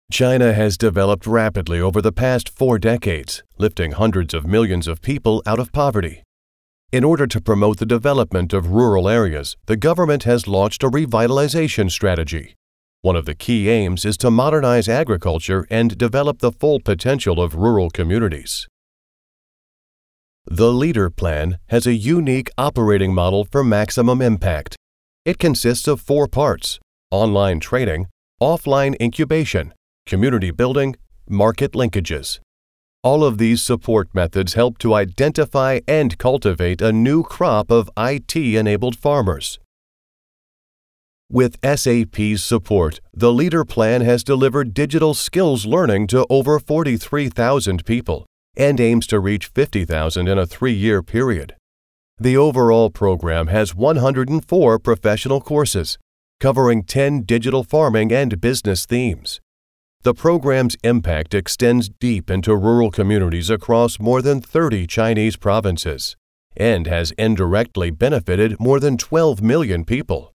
China has developed rapidly over the past 4 decades, lifting hundreds of millions of people out of poverty. In order to promote the development of rural areas, the government has launched a revitalization strategy. One of the key aims is to modernize agriculture and develop the full potential of rural communities. The LEADER Plan has a unique operating model for maximum impact. It consists of 4 parts: online training, offline incubation, community building, market linkages. All of these support methods help to identify and cultivate a new crop of IT-enabled farmers. With SAP's support, the LEADER Plan has delivered digital skills learning to over 43,000 people and aims to reach 50,000 in a 3-year period. The overall program has 104 professional courses, covering 10 digital farming and business themes. The program's impact extends deep into rural communities across more than 30 Chinese provinces and has indirectly benefited more than 12 million people.